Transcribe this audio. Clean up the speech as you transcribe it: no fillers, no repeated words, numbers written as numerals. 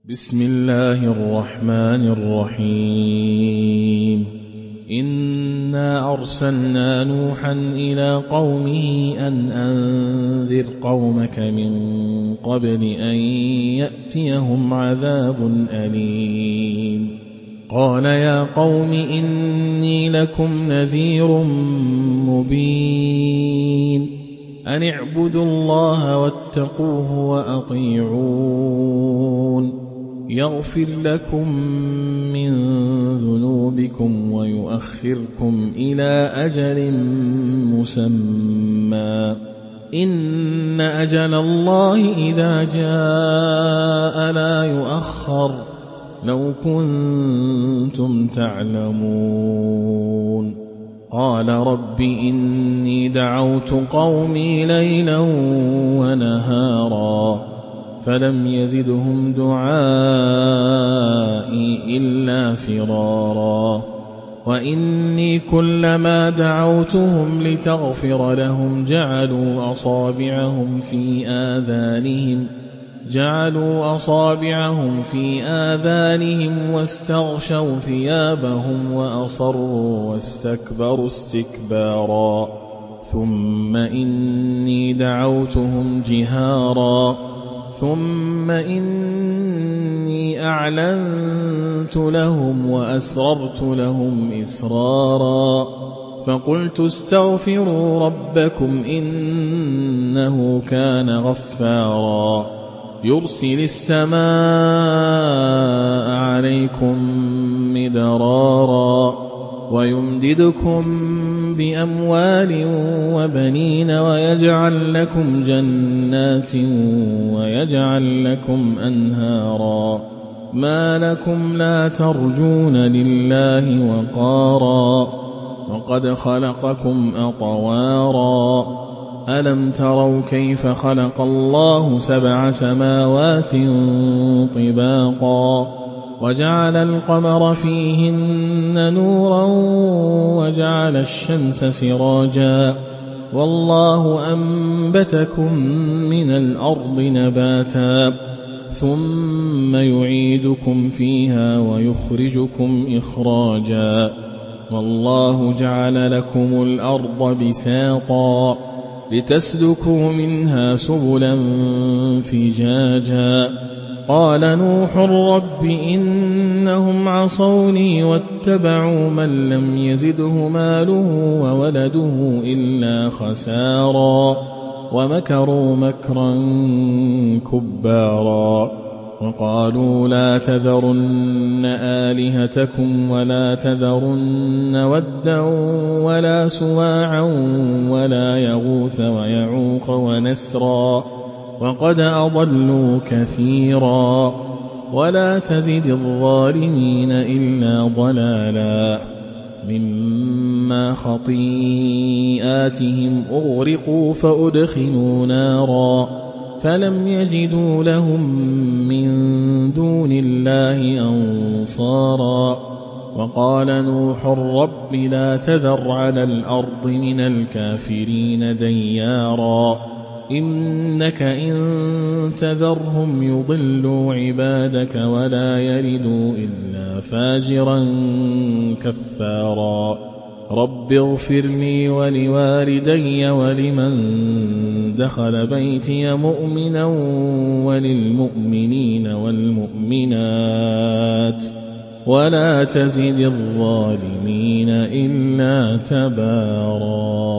بسم الله الرحمن الرحيم. إنا أرسلنا نوحا إلى قومه أن أنذر قومك من قبل أن يأتيهم عذاب أليم. قال يا قوم إني لكم نذير مبين أن اعبدوا الله واتقوه وأطيعون يغفر لكم من ذنوبكم ويؤخركم إلى أجل مسمى إن أجل الله إذا جاء لا يؤخر لو كنتم تعلمون. قال رب إني دعوت قومي ليلا ونهارا فلم يزدهم دعائي إلا فرارا وإني كلما دعوتهم لتغفر لهم جعلوا أصابعهم في آذانهم واستغشوا ثيابهم وأصروا واستكبروا استكبارا ثم إني دعوتهم جهارا ثم إني أعلنت لهم وأسررت لهم إسرارا فقلت استغفروا ربكم إنه كان غفارا يرسل السماء عليكم مدرارا ويمددكم بأموال وبنين ويجعل لكم جنات ويجعل لكم أنهارا ما لكم لا ترجون لله وقارا وقد خلقكم أطوارا ألم تروا كيف خلق الله 7 سماوات طباقا وجعل القمر فيهن نورا وجعل الشمس سراجا والله أنبتكم من الأرض نباتا ثم يعيدكم فيها ويخرجكم إخراجا والله جعل لكم الأرض بساطا لتسلكوا منها سبلا فجاجا قال نوح رب إنهم عصوني واتبعوا من لم يزده ماله وولده إلا خسارا ومكروا مكرا كبارا وقالوا لا تذرن آلهتكم ولا تذرن ودا ولا سواعا ولا يغوث ويعوق ونسرا وقد أضلوا كثيرا ولا تزد الظالمين إلا ضلالا مما خطيئاتهم أغرقوا فأدخلوا نارا فلم يجدوا لهم من دون الله أنصارا وقال نوح رب لا تذر على الأرض من الكافرين ديارا إنك إن تذرهم يضلوا عبادك ولا يلدوا إلا فاجرا كفارا رب اغفر لي ولوالدي ولمن دخل بيتي مؤمنا وللمؤمنين والمؤمنات ولا تزد الظالمين إلا تبارا.